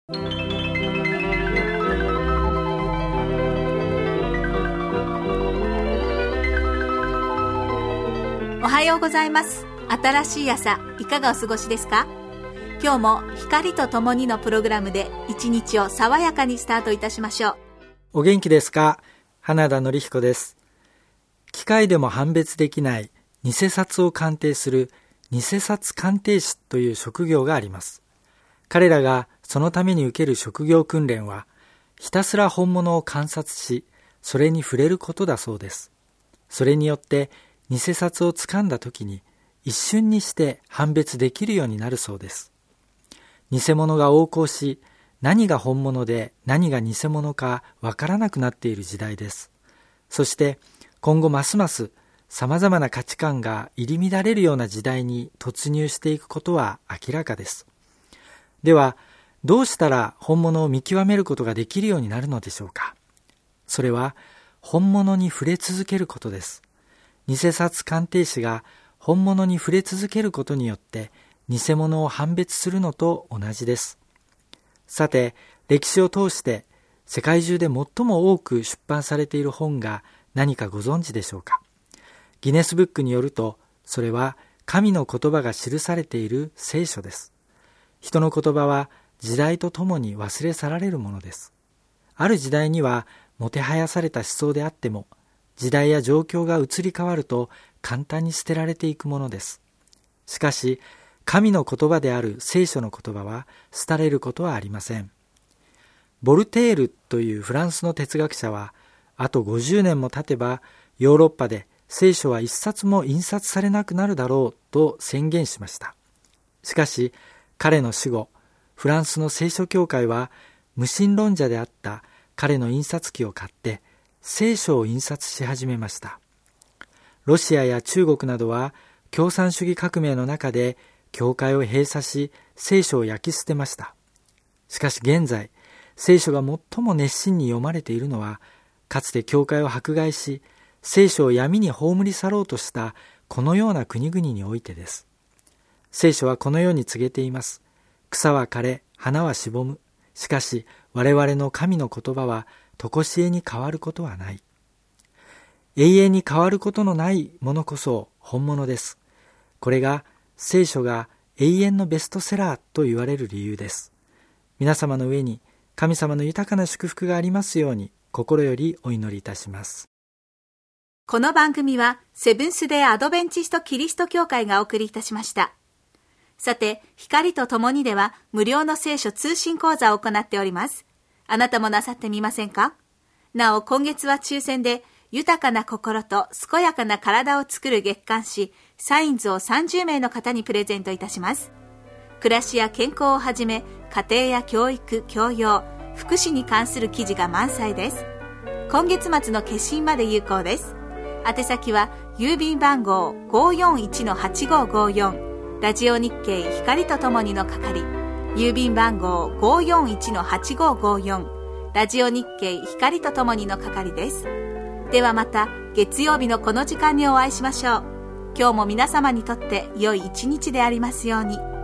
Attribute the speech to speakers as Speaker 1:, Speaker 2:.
Speaker 1: おはようございます。新しい朝、いかがお過ごしですか？今日も光とともにのプログラムで一日を爽やかにスタートいたしましょう。
Speaker 2: お元気ですか？花田典彦です。機械でも判別できない偽札を鑑定する偽札鑑定士という職業があります。彼らがそのために受ける職業訓練は、ひたすら本物を観察し、それに触れることだそうです。それによって偽札を掴んだ時に一瞬にして判別できるようになるそうです。偽物が横行し、何が本物で何が偽物かわからなくなっている時代です。そして今後ますます様々な価値観が入り乱れるような時代に突入していくことは明らかです。では、どうしたら本物を見極めることができるようになるのでしょうか。それは本物に触れ続けることです。偽札鑑定士が本物に触れ続けることによって偽物を判別するのと同じです。さて、歴史を通して世界中で最も多く出版されている本が何かご存知でしょうか。ギネスブックによると、それは神の言葉が記されている聖書です。人の言葉は時代とともに忘れ去られるものです。ある時代にはもてはやされた思想であっても、時代や状況が移り変わると簡単に捨てられていくものです。しかし、神の言葉である聖書の言葉は廃れることはありません。ボルテールというフランスの哲学者は、あと50年も経てばヨーロッパで聖書は一冊も印刷されなくなるだろうと宣言しました。しかし、彼の死後、フランスの聖書協会は無神論者であった彼の印刷機を買って聖書を印刷し始めました。ロシアや中国などは共産主義革命の中で教会を閉鎖し、聖書を焼き捨てました。しかし現在、聖書が最も熱心に読まれているのは、かつて教会を迫害し、聖書を闇に葬り去ろうとしたこのような国々においてです。聖書はこのように告げています。草は枯れ、花はしぼむ。しかし我々の神の言葉は常しえに変わることはない。永遠に変わることのないものこそ本物です。これが聖書が永遠のベストセラーと言われる理由です。皆様の上に神様の豊かな祝福がありますように、心よりお祈りいたします。
Speaker 1: この番組はセブンスデーアドベンチストキリスト教会がお送りいたしました。さて、光とともにでは無料の聖書通信講座を行っております。あなたもなさってみませんか？なお、今月は抽選で豊かな心と健やかな体を作る月刊誌サインズを30名の方にプレゼントいたします。暮らしや健康をはじめ、家庭や教育、教養、福祉に関する記事が満載です。今月末の決心まで有効です。宛先は郵便番号 541-8554 ラジオ日経光とともにの係、郵便番号 541-8554 ラジオ日経光とともにの係です。ではまた月曜日のこの時間にお会いしましょう。今日も皆様にとって良い一日でありますように。